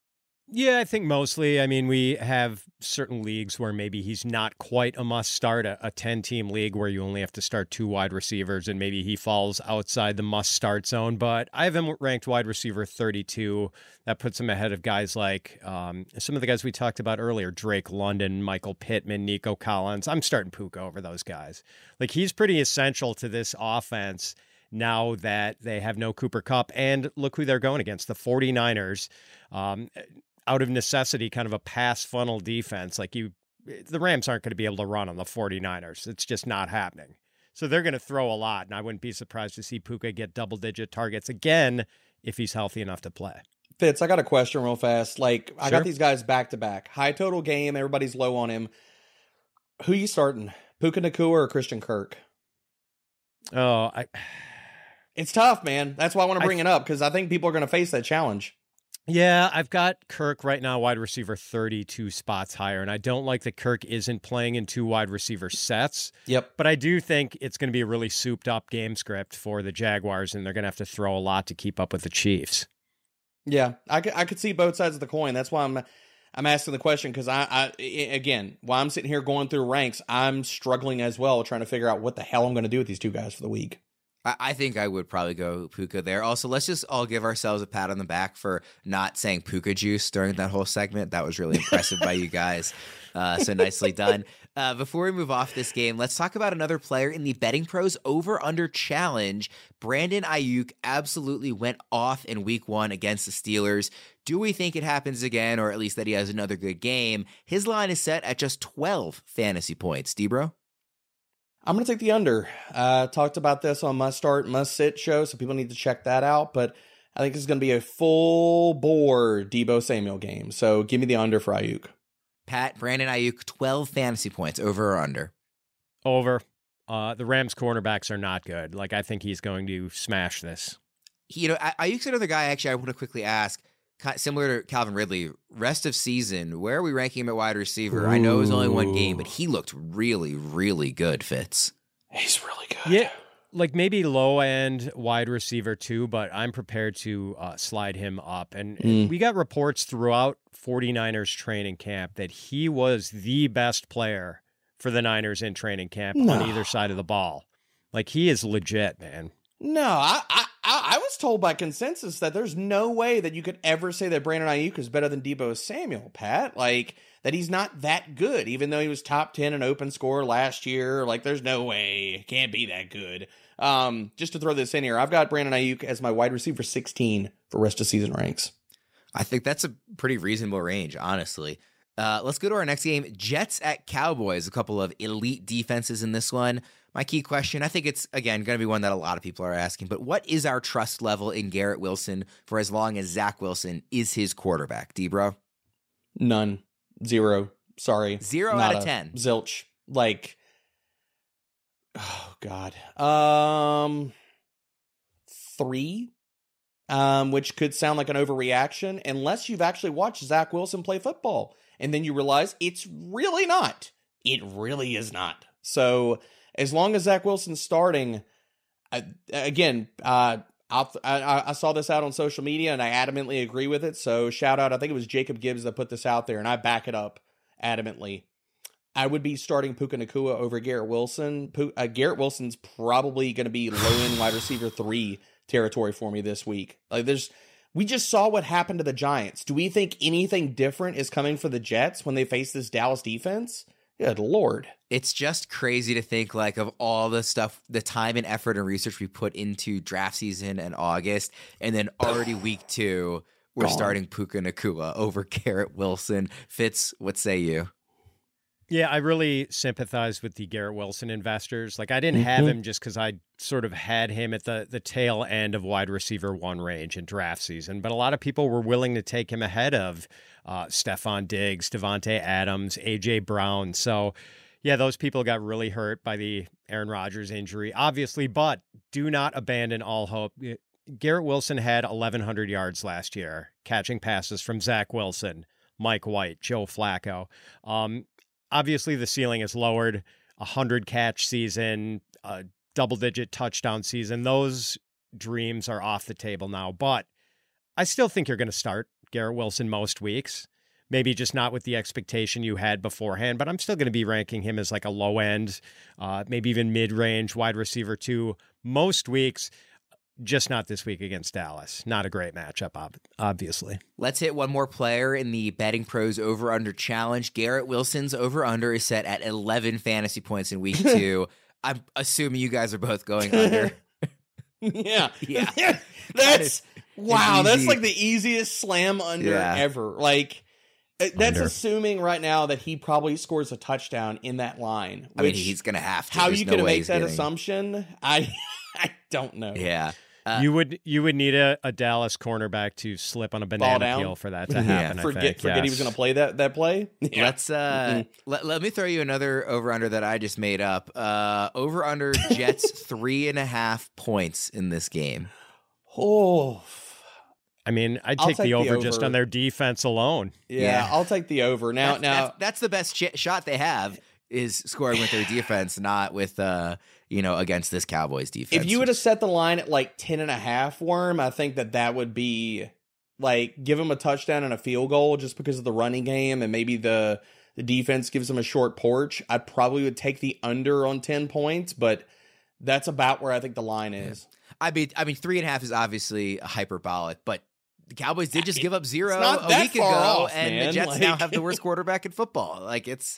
Yeah, I think mostly. I mean, we have certain leagues where maybe he's not quite a must-start, a 10-team league where you only have to start 2 wide receivers, and maybe he falls outside the must-start zone. But I have him ranked wide receiver 32. That puts him ahead of guys like some of the guys we talked about earlier, Drake London, Michael Pittman, Nico Collins. I'm starting Puka over those guys. He's pretty essential to this offense now that they have no Cooper Kupp. And look who they're going against, the 49ers. Out of necessity, kind of a pass funnel defense. The Rams aren't going to be able to run on the 49ers. It's just not happening. So they're going to throw a lot, and I wouldn't be surprised to see Puka get double-digit targets again if he's healthy enough to play. Fitz, I got a question real fast. I Sure. got these guys back-to-back. High total game, everybody's low on him. Who you starting, Puka Nacua or Christian Kirk? It's tough, man. That's why I want to bring it up, because I think people are going to face that challenge. Yeah, I've got Kirk right now, wide receiver 32 spots higher, and I don't like that Kirk isn't playing in 2 wide receiver sets. Yep. But I do think it's going to be a really souped-up game script for the Jaguars, and they're going to have to throw a lot to keep up with the Chiefs. Yeah, I could see both sides of the coin. That's why I'm asking the question, because again, while I'm sitting here going through ranks, I'm struggling as well, trying to figure out what the hell I'm going to do with these 2 guys for the week. I think I would probably go Puka there. Also, let's just all give ourselves a pat on the back for not saying Puka juice during that whole segment. That was really impressive by you guys. So nicely done. Before we move off this game, let's talk about another player in the Betting Pros over-under challenge. Brandon Ayuk absolutely went off in week 1 against the Steelers. Do we think it happens again, or at least that he has another good game? His line is set at just 12 fantasy points. Debro? I'm going to take the under. Talked about this on Must Start, Must Sit show, so people need to check that out. But I think this is going to be a full bore Deebo Samuel game. So give me the under for Ayuk. Pat, Brandon Ayuk, 12 fantasy points, over or under? Over. The Rams cornerbacks are not good. Like, I think he's going to smash this. Ayuk's another guy, actually, I want to quickly ask, similar to Calvin Ridley, rest of season, where are we ranking him at wide receiver? I know it was only one game, but he looked really, really good, Fitz. He's really good. Yeah, like maybe low-end wide receiver too, but I'm prepared to slide him up. And we got reports throughout 49ers training camp that he was the best player for the Niners in training camp on either side of the ball. Like, he is legit, man. No, I was told by consensus that there's no way that you could ever say that Brandon Ayuk is better than Deebo Samuel, Pat. Like, that he's not that good, even though he was top 10 in open score last year. Like, there's no way. Can't be that good. Just to throw this in here, I've got Brandon Ayuk as my wide receiver 16 for rest of season ranks. I think that's a pretty reasonable range, honestly. Let's go to our next game. Jets at Cowboys, a couple of elite defenses in this one. My key question, I think it's, again, going to be one that a lot of people are asking, but what is our trust level in Garrett Wilson for as long as Zach Wilson is his quarterback? Debro? None. 0. Sorry. 0 out of 10. Zilch. Like, oh, God. 3. Which could sound like an overreaction unless you've actually watched Zach Wilson play football. And then you realize it's really not. It really is not. So as long as Zach Wilson's starting, I saw this out on social media and I adamantly agree with it. So shout out, I think it was Jacob Gibbs that put this out there and I back it up adamantly. I would be starting Puka Nacua over Garrett Wilson. Garrett Wilson's probably going to be low-end wide receiver 3 territory for me this week. We just saw what happened to the Giants. Do we think anything different is coming for the Jets when they face this Dallas defense? Good Lord. It's just crazy to think, like, of all the stuff, the time and effort and research we put into draft season in August, and then already week 2, we're starting Puka Nacua over Garrett Wilson. Fitz, what say you? Yeah, I really sympathize with the Garrett Wilson investors. Like, I didn't have him just because I sort of had him at the tail end of wide receiver 1 range in draft season. But a lot of people were willing to take him ahead of Stephon Diggs, Devontae Adams, A.J. Brown. So, yeah, those people got really hurt by the Aaron Rodgers injury, obviously. But do not abandon all hope. Garrett Wilson had 1,100 yards last year, catching passes from Zach Wilson, Mike White, Joe Flacco. Obviously, the ceiling is lowered. 100-catch season, a double-digit touchdown season. Those dreams are off the table now. But I still think you're going to start Garrett Wilson most weeks. Maybe just not with the expectation you had beforehand. But I'm still going to be ranking him as like a low-end, maybe even mid-range wide receiver 2 most weeks. Just not this week against Dallas. Not a great matchup, obviously. Let's hit one more player in the Betting Pros over-under challenge. Garrett Wilson's over-under is set at 11 fantasy points in week 2. I'm assuming you guys are both going under. Yeah. Yeah. That's like the easiest slam under ever. Like, that's assuming right now that he probably scores a touchdown in that line. I mean, he's going to have to. How you going to make that assumption? I don't know. Yeah. You would need a Dallas cornerback to slip on a banana peel for that to happen. Forget he was going to play that play. Yeah. Let's let me throw you another over under that I just made up. Over under Jets 3.5 points in this game. Oh, I mean, I'd take the over just on their defense alone. Yeah, I'll take the over. Now that's the best shot they have is scoring with their defense, not with against this Cowboys defense. If you would have set the line at like 10.5, Worm, I think that would be like give them a touchdown and a field goal just because of the running game, and maybe the defense gives them a short porch. I probably would take the under on 10 points, but That's about where I think the line is. I mean, 3.5 is obviously hyperbolic, but the Cowboys did just give up 0 not a that week far ago, off, and man. the Jets now have the worst quarterback in football. Like, it's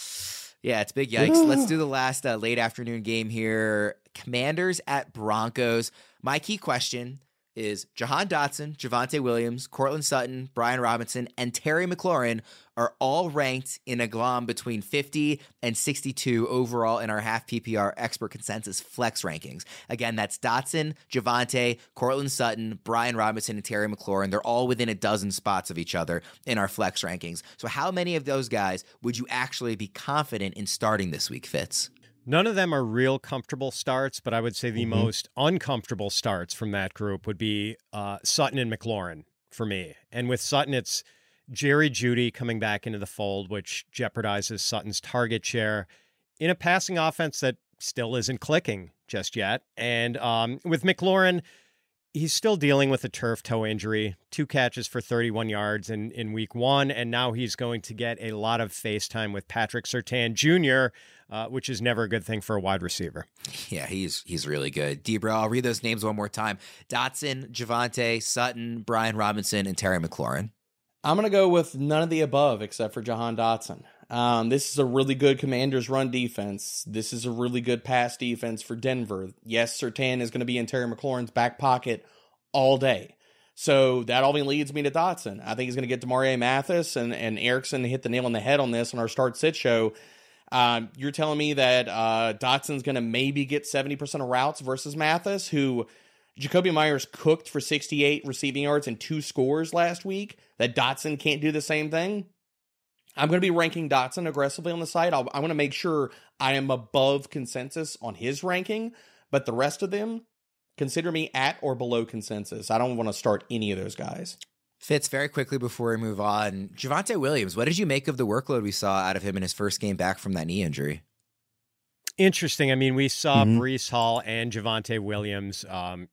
big yikes. Let's do the last late afternoon game here. Commanders at Broncos. My key question is Jahan Dotson, Javonte Williams, Cortland Sutton, Brian Robinson, and Terry McLaurin are all ranked in a glom between 50 and 62 overall in our half PPR expert consensus flex rankings. Again, that's Dotson, Javonte, Cortland Sutton, Brian Robinson, and Terry McLaurin. They're all within a dozen spots of each other in our flex rankings. So how many of those guys would you actually be confident in starting this week, Fitz? None of them are real comfortable starts, but I would say the most uncomfortable starts from that group would be Sutton and McLaurin for me. And with Sutton, it's Jerry Jeudy coming back into the fold, which jeopardizes Sutton's target share in a passing offense that still isn't clicking just yet. And with McLaurin, he's still dealing with a turf toe injury, 2 catches for 31 yards in week 1, and now he's going to get a lot of face time with Patrick Surtain Jr., which is never a good thing for a wide receiver. Yeah, he's really good. Debra, I'll read those names one more time. Dotson, Javonte, Sutton, Brian Robinson, and Terry McLaurin. I'm going to go with none of the above except for Jahan Dotson. This is a really good Commanders run defense. This is a really good pass defense for Denver. Yes, Surtain is going to be in Terry McLaurin's back pocket all day. So that only leads me to Dotson. I think he's going to get Demario Mathis and Erickson hit the nail on the head on this on our start-sit show. You're telling me that Dotson's going to maybe get 70% of routes versus Mathis, who Jacoby Myers cooked for 68 receiving yards and 2 scores last week, that Dotson can't do the same thing? I'm going to be ranking Dotson aggressively on the site. I want to make sure I am above consensus on his ranking, but the rest of them, consider me at or below consensus. I don't want to start any of those guys. Fitz, very quickly before we move on, Javonte Williams, what did you make of the workload we saw out of him in his first game back from that knee injury? Interesting. I mean, we saw Breece Hall and Javonte Williams,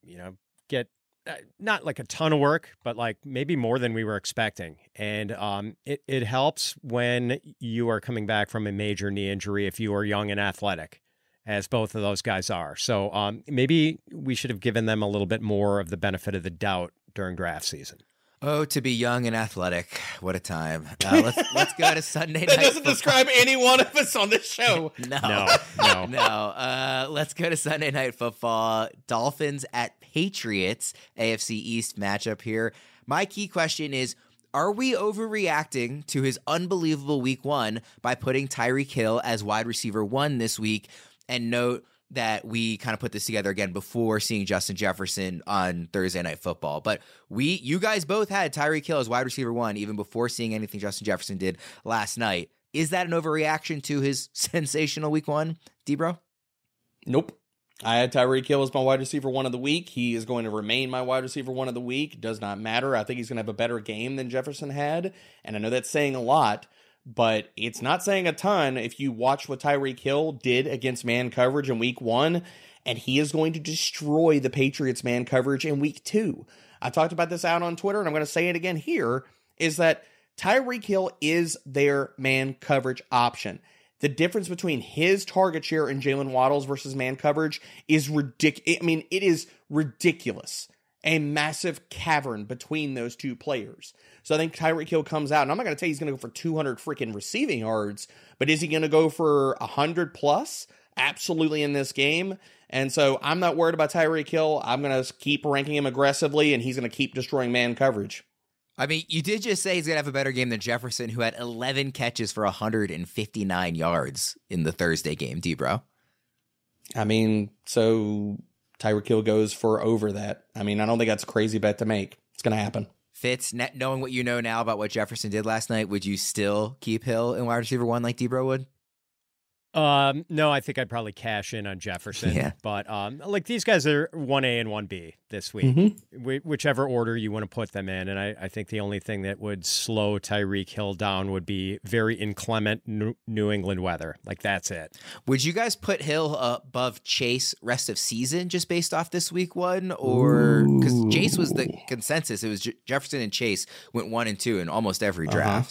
get not like a ton of work, but like maybe more than we were expecting. And it helps when you are coming back from a major knee injury if you are young and athletic, as both of those guys are. So maybe we should have given them a little bit more of the benefit of the doubt during draft season. Oh, to be young and athletic. What a time. Let's go to Sunday night. That doesn't describe any one of us on this show. No. Let's go to Sunday Night Football. Dolphins at Patriots, AFC East matchup here. My key question is, are we overreacting to his unbelievable week 1 by putting Tyreek Hill as wide receiver 1 this week? And note that we kind of put this together again before seeing Justin Jefferson on Thursday Night Football. But you guys both had Tyreek Hill as wide receiver 1 even before seeing anything Justin Jefferson did last night. Is that an overreaction to his sensational week 1, Debro? Nope. I had Tyreek Hill as my wide receiver 1 of the week. He is going to remain my wide receiver 1 of the week. Does not matter. I think he's going to have a better game than Jefferson had. And I know that's saying a lot, but it's not saying a ton if you watch what Tyreek Hill did against man coverage in week 1, and he is going to destroy the Patriots man coverage in week 2. I talked about this out on Twitter, and I'm going to say it again here, is that Tyreek Hill is their man coverage option. The difference between his target share and Jalen Waddle's versus man coverage is ridiculous. I mean, it is ridiculous. A massive cavern between those two players. So I think Tyreek Hill comes out, and I'm not going to tell you he's going to go for 200 freaking receiving yards, but is he going to go for 100 plus? Absolutely in this game. And so I'm not worried about Tyreek Hill. I'm going to keep ranking him aggressively, and he's going to keep destroying man coverage. I mean, you did just say he's going to have a better game than Jefferson, who had 11 catches for 159 yards in the Thursday game, Debro. I mean, so Tyreek Hill goes for over that. I mean, I don't think that's a crazy bet to make. It's going to happen. Fitz, knowing what you know now about what Jefferson did last night, would you still keep Hill in wide receiver 1 like Debro would? No, I think I'd probably cash in on Jefferson. Yeah. But like these guys are 1A and 1B this week, whichever order you want to put them in. And I think the only thing that would slow Tyreek Hill down would be very inclement New England weather. Like that's it. Would you guys put Hill above Chase rest of season just based off this week 1? Or because Chase was the consensus. It was Jefferson and Chase went 1 and 2 in almost every draft.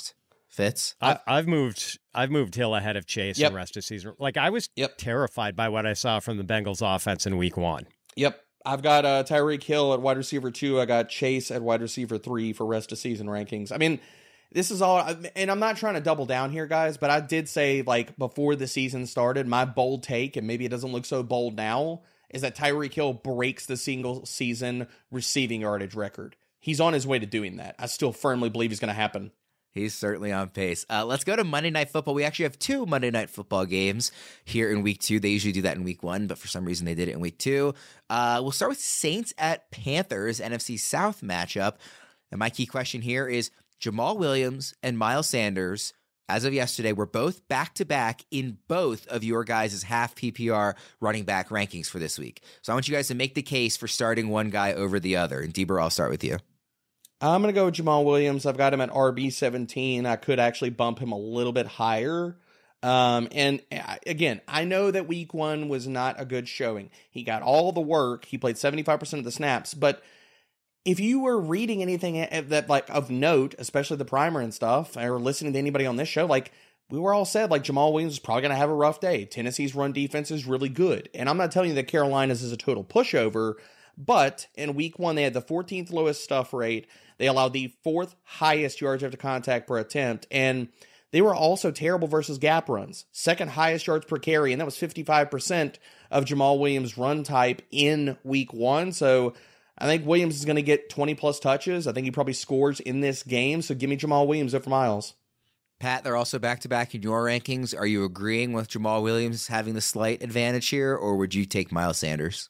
Fitz? I've moved Hill ahead of Chase the rest of the season. Like, I was terrified by what I saw from the Bengals offense in week 1. Yep. I've got Tyreek Hill at wide receiver 2. I got Chase at wide receiver 3 for rest of season rankings. I mean, this is all, and I'm not trying to double down here, guys, but I did say, like, before the season started, my bold take, and maybe it doesn't look so bold now, is that Tyreek Hill breaks the single season receiving yardage record. He's on his way to doing that. I still firmly believe he's going to happen. He's certainly on pace. Let's go to Monday Night Football. We actually have 2 Monday Night Football games here in week 2. They usually do that in week 1, but for some reason they did it in week 2. We'll start with Saints at Panthers, NFC South matchup. And my key question here is Jamal Williams and Miles Sanders, as of yesterday, were both back-to-back in both of your guys' half PPR running back rankings for this week. So I want you guys to make the case for starting one guy over the other. And Deber, I'll start with you. I'm going to go with Jamal Williams. I've got him at RB17. I could actually bump him a little bit higher. And again, I know that week 1 was not a good showing. He got all the work. He played 75% of the snaps. But if you were reading anything that, like, of note, especially the primer and stuff, or listening to anybody on this show, like, we were all said, like, Jamal Williams is probably going to have a rough day. Tennessee's run defense is really good. And I'm not telling you that Carolina's is a total pushover, but in week 1, they had the 14th lowest stuff rate. They allowed the 4th highest yards after contact per attempt, and they were also terrible versus gap runs. 2nd highest yards per carry, and that was 55% of Jamal Williams' run type in week 1. So I think Williams is going to get 20-plus touches. I think he probably scores in this game, so give me Jamal Williams over Miles. Pat, they're also back-to-back in your rankings. Are you agreeing with Jamal Williams having the slight advantage here, or would you take Miles Sanders?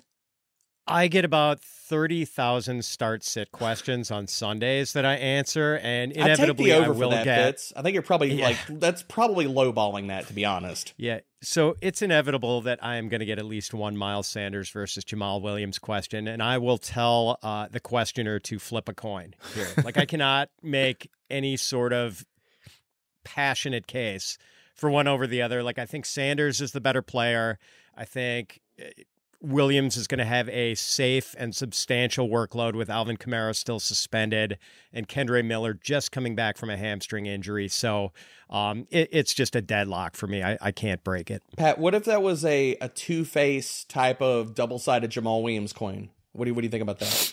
I get about 30,000 start-sit questions on Sundays that I answer, and inevitably I will get. Fitz. I think you're probably that's probably lowballing that, to be honest. Yeah, so it's inevitable that I am going to get at least one Miles Sanders versus Jamal Williams question, and I will tell the questioner to flip a coin here. Like, I cannot make any sort of passionate case for one over the other. Like, I think Sanders is the better player. I think Williams is going to have a safe and substantial workload with Alvin Kamara still suspended and Kendre Miller just coming back from a hamstring injury. So it's just a deadlock for me. I can't break it. Pat, what if that was a two-face type of double-sided Jamal Williams coin? What do you think about that?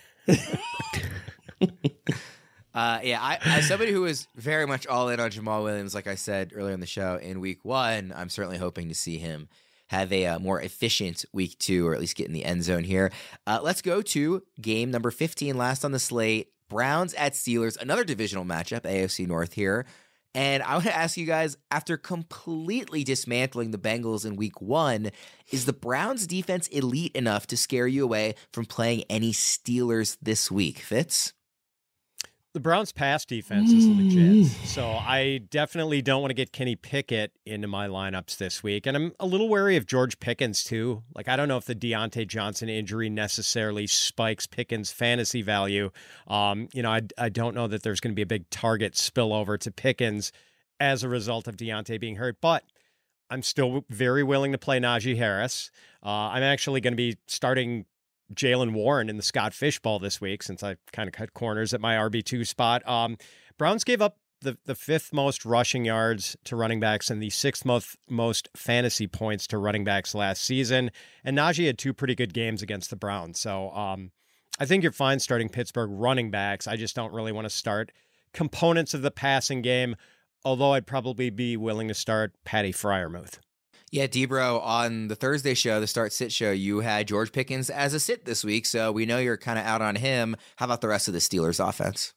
As somebody who is very much all in on Jamal Williams, like I said earlier in the show, in week 1, I'm certainly hoping to see him have a more efficient week 2, or at least get in the end zone here. Let's go to game number 15, last on the slate. Browns at Steelers, another divisional matchup, AFC North here. And I want to ask you guys, after completely dismantling the Bengals in week 1, is the Browns defense elite enough to scare you away from playing any Steelers this week? Fitz? The Browns' pass defense is legit, so I definitely don't want to get Kenny Pickett into my lineups this week. And I'm a little wary of George Pickens, too. Like, I don't know if the Deontay Johnson injury necessarily spikes Pickens' fantasy value. I don't know that there's going to be a big target spillover to Pickens as a result of Deontay being hurt, but I'm still very willing to play Najee Harris. I'm actually going to be starting Jaylen Warren in the Scott Fishbowl this week, since I kind of cut corners at my RB2 spot. Browns gave up the 5th most rushing yards to running backs and the 6th most fantasy points to running backs last season. And Najee had 2 pretty good games against the Browns. So I think you're fine starting Pittsburgh running backs. I just don't really want to start components of the passing game, although I'd probably be willing to start Patty Freiermuth. Yeah, Debro, on the Thursday show, the Start Sit show, you had George Pickens as a sit this week, so we know you're kind of out on him. How about the rest of the Steelers offense?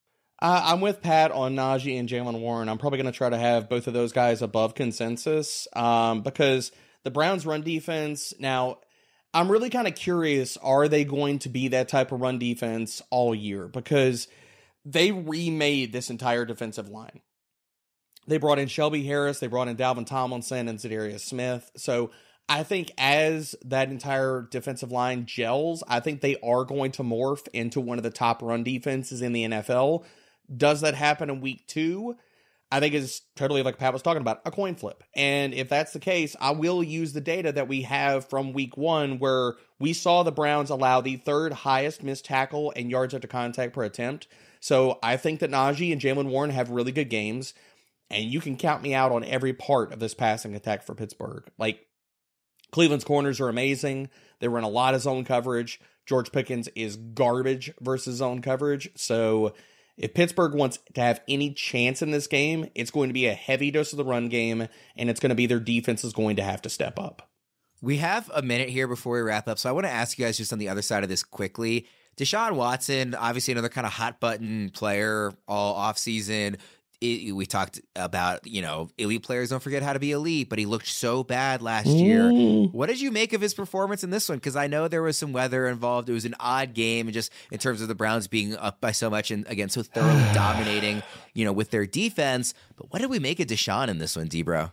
I'm with Pat on Najee and Jaylen Warren. I'm probably going to try to have both of those guys above consensus because the Browns' run defense, now, I'm really kind of curious, are they going to be that type of run defense all year? Because they remade this entire defensive line. They brought in Shelby Harris, they brought in Dalvin Tomlinson and Za'Darius Smith. So I think as that entire defensive line gels, I think they are going to morph into one of the top run defenses in the NFL. Does that happen in week 2? I think it's totally, like Pat was talking about, a coin flip. And if that's the case, I will use the data that we have from week 1, where we saw the Browns allow the 3rd highest missed tackle and yards after contact per attempt. So I think that Najee and Jaylen Warren have really good games, and you can count me out on every part of this passing attack for Pittsburgh. Like, Cleveland's corners are amazing. They run a lot of zone coverage. George Pickens is garbage versus zone coverage. So if Pittsburgh wants to have any chance in this game, it's going to be a heavy dose of the run game, and it's going to be their defense is going to have to step up. We have a minute here before we wrap up, so I want to ask you guys just on the other side of this quickly. Deshaun Watson, obviously another kind of hot-button player all offseason. We talked about, elite players don't forget how to be elite, but he looked so bad last year. What did you make of his performance in this one? Because I know there was some weather involved. It was an odd game, and just in terms of the Browns being up by so much and, again, so thoroughly dominating, with their defense. But what did we make of Deshaun in this one, D-Bro?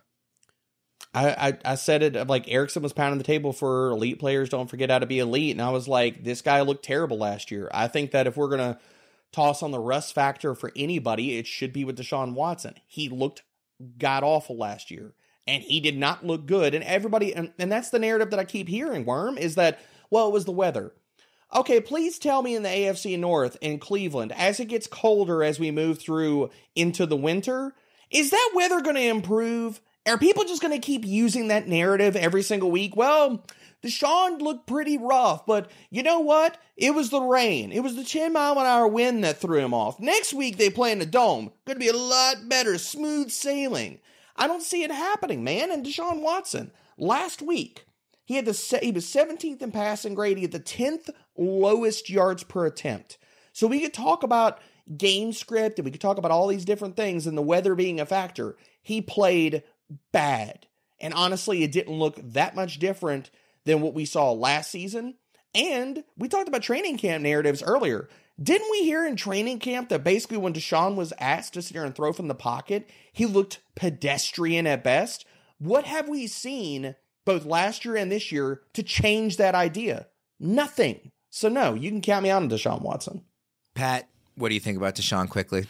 I said it, like, Erickson was pounding the table for elite players don't forget how to be elite, and I was like, this guy looked terrible last year. I think that if we're going to toss on the rust factor for anybody, it should be with Deshaun Watson. He looked god-awful last year, and he did not look good. And everybody, and that's the narrative that I keep hearing, Worm, is that, well, it was the weather. Okay, please tell me in the AFC North in Cleveland, as it gets colder as we move through into the winter, is that weather going to improve? Are people just going to keep using that narrative every single week? Well, Deshaun looked pretty rough, but you know what? It was the rain. It was the 10-mile-an-hour wind that threw him off. Next week, they play in the Dome. Going to be a lot better, smooth sailing. I don't see it happening, man. And Deshaun Watson, last week, he was 17th in passing grade. He had the 10th lowest yards per attempt. So we could talk about game script, and we could talk about all these different things, and the weather being a factor. He played bad. And honestly, it didn't look that much different than what we saw last season. And we talked about training camp narratives earlier. Didn't we hear in training camp that basically when Deshaun was asked to sit here and throw from the pocket, he looked pedestrian at best? What have we seen both last year and this year to change that idea? Nothing. So no, you can count me out on Deshaun Watson. Pat, what do you think about Deshaun quickly?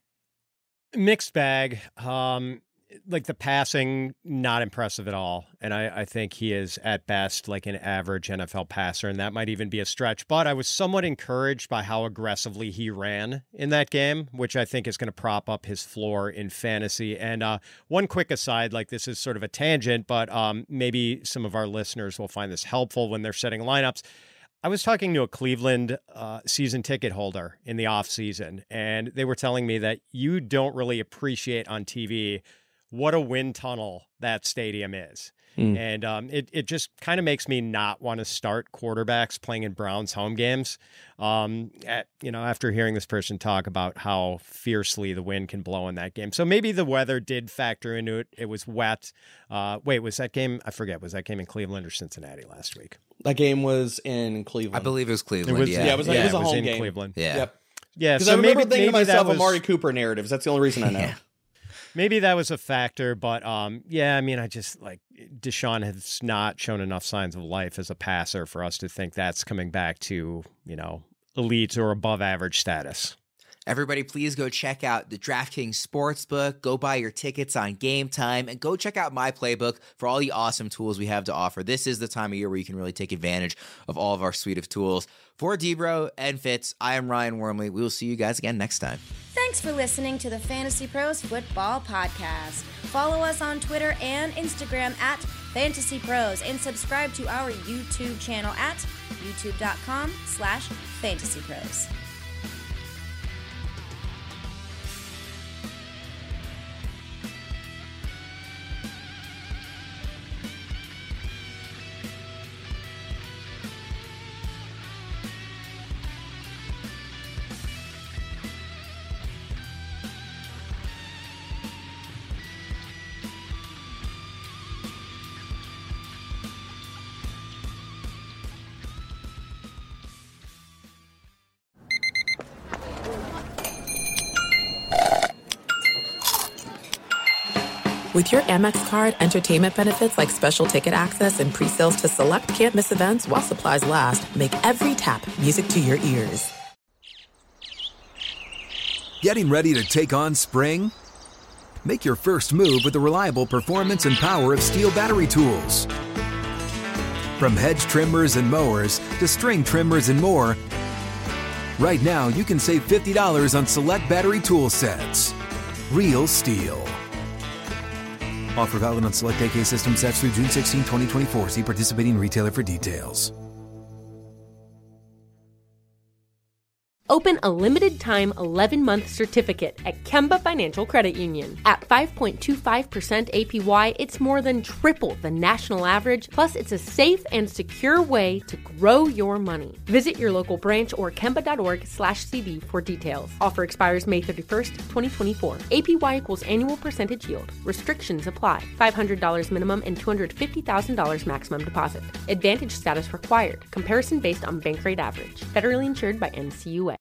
Mixed bag. Like the passing, not impressive at all. And I think he is at best like an average NFL passer, and that might even be a stretch. But I was somewhat encouraged by how aggressively he ran in that game, which I think is going to prop up his floor in fantasy. And one quick aside, like this is sort of a tangent, but maybe some of our listeners will find this helpful when they're setting lineups. I was talking to a Cleveland season ticket holder in the offseason, and they were telling me that you don't really appreciate on TV what a wind tunnel that stadium is. And it just kind of makes me not want to start quarterbacks playing in Browns home games. After hearing this person talk about how fiercely the wind can blow in that game. So maybe the weather did factor into it. It was wet. Was that game? I forget. Was that game in Cleveland or Cincinnati last week? That game was in Cleveland. I believe it was Cleveland. It was a home game. Cleveland. Yeah. Yep. Yeah. Because So I remember maybe thinking to myself, that was Amari Cooper narratives. That's the only reason I know. Maybe that was a factor, but I just like Deshaun has not shown enough signs of life as a passer for us to think that's coming back to, elite or above average status. Everybody, please go check out the DraftKings Sportsbook. Go buy your tickets on Game Time, and go check out My Playbook for all the awesome tools we have to offer. This is the time of year where you can really take advantage of all of our suite of tools. For D-Bro and Fitz, I am Ryan Wormley. We will see you guys again next time. Thanks for listening to the Fantasy Pros Football Podcast. Follow us on Twitter and Instagram at Fantasy Pros, and subscribe to our YouTube channel at youtube.com/fantasypros. With your Amex card, entertainment benefits like special ticket access and pre-sales to select can't-miss events while supplies last make every tap music to your ears. Getting ready to take on spring? Make your first move with the reliable performance and power of Steel battery tools. From hedge trimmers and mowers to string trimmers and more, Right now, you can save $50 on select battery tool sets. Real STIHL. Offer valid on select AK system sets through June 16, 2024. See participating retailer for details. Open a limited-time 11-month certificate at Kemba Financial Credit Union. At 5.25% APY, it's more than triple the national average, plus it's a safe and secure way to grow your money. Visit your local branch or kemba.org/cb for details. Offer expires May 31st, 2024. APY equals annual percentage yield. Restrictions apply. $500 minimum and $250,000 maximum deposit. Advantage status required. Comparison based on bank rate average. Federally insured by NCUA.